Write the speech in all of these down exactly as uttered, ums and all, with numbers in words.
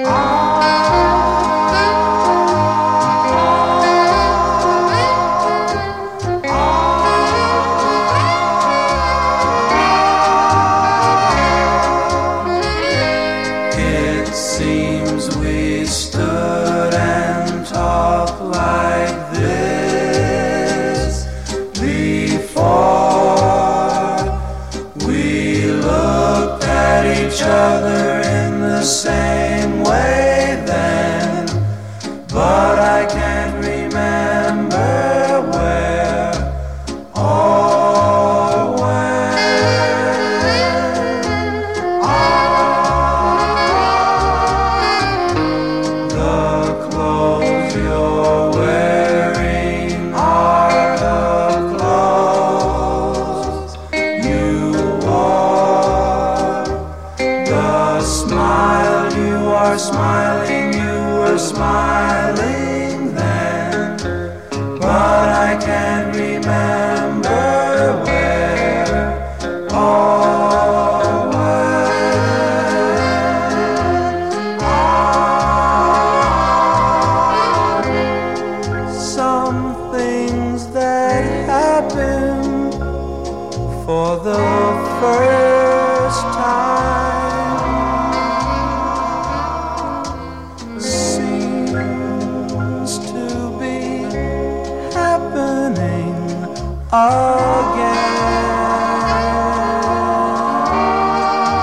It seems we stood and talked like this before. We looked at each other in the same way then, but I can't remember where or when. The clothes you're wearing are the clothes you wore. The smile you are smiling, you were smiling then, but I can't remember where or when. Some things that happen for the first time seems to be happening again.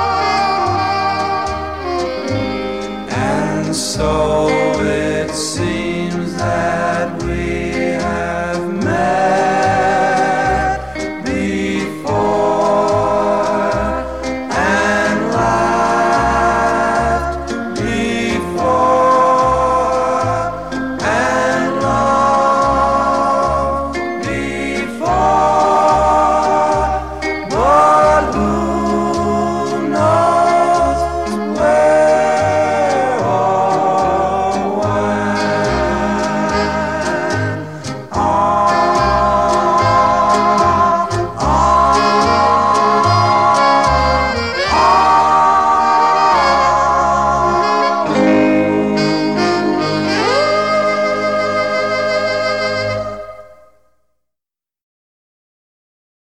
And so it seems